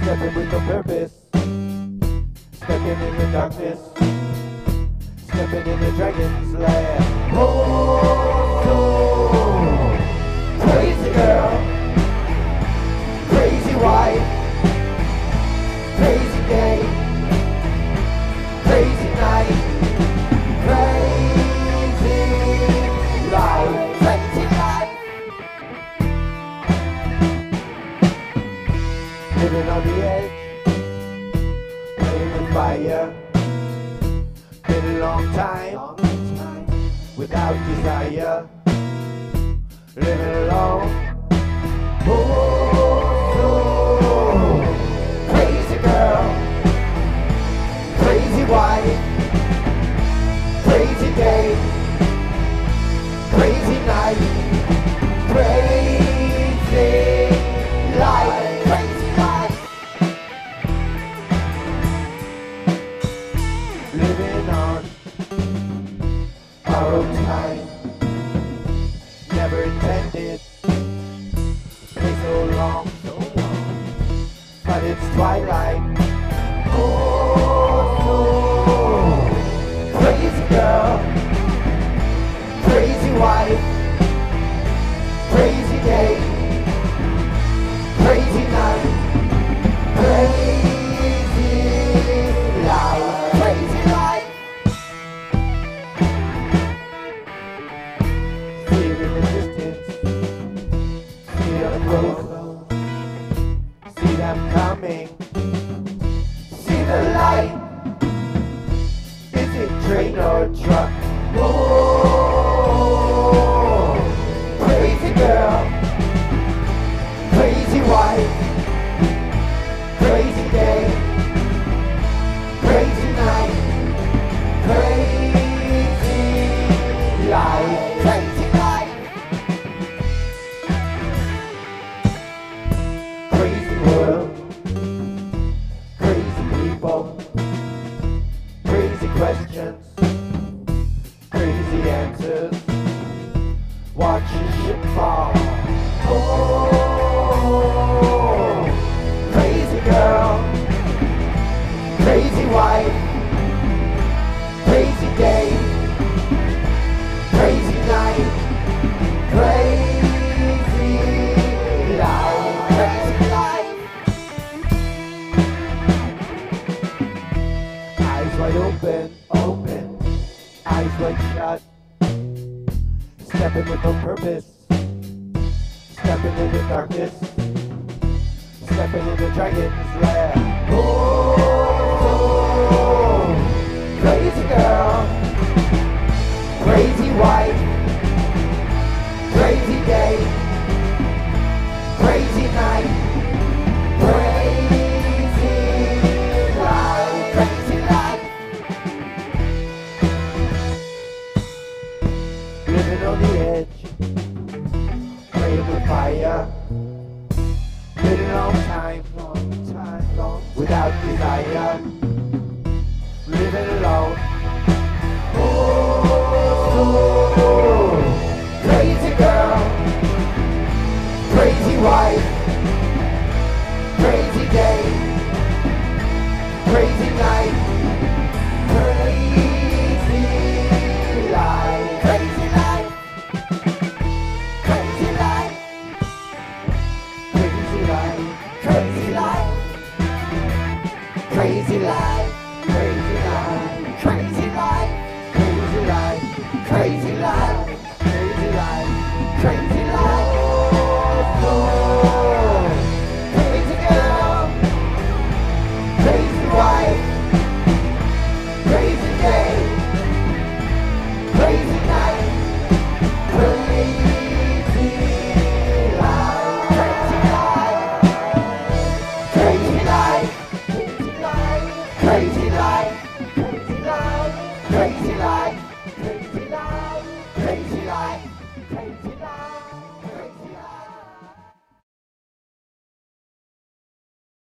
Stepping with no purpose, stepping in the darkness, stepping in the dragon's lair. Oh, so crazy girl, crazy wife, crazy day, crazy night, crazy life, crazy life. Living on the edge, playing with fire. Been a long time without desire. Living alone. Oh, so crazy girl, crazy wife, crazy day, crazy night, crazy life, crazy life. Living on borrowed time, never intended to stay so long, but it's twilight. Oh, so crazy girl, crazy wife, crazy day, crazy night, crazy life, crazy life. See it in the distance, see it on the road, see them coming, see the light. Is it train or truck? Oh, crazy girl, crazy wife, crazy day, crazy night, crazy life, crazy life. Crazy world, crazy people, crazy questions, crazy answers. Watch your ship fall. Oh, crazy girl, crazy wife, crazy day, crazy night, crazy life, crazy life. Eyes wide open, eyes wide shut. Stepping with no purpose, stepping in the darkness, stepping in the dragon's lair. Oh, crazy girl, crazy wife, crazy day, crazy night, crazy life, crazy life. Living on the edge, playing with fire. Been a long time, without desire. Living alone. Oh, crazy girl, crazy wife, crazy day, crazy night, crazy life, crazy life, crazy life, crazy life, crazy life, crazy life, crazy life, crazy life, crazy life, crazy life, crazy life, crazy life. Oh, crazy girl, crazy wife, crazy day, crazy night, crazy life, crazy life, crazy life, crazy life, crazy life, crazy life, crazy life, crazy life, crazy life.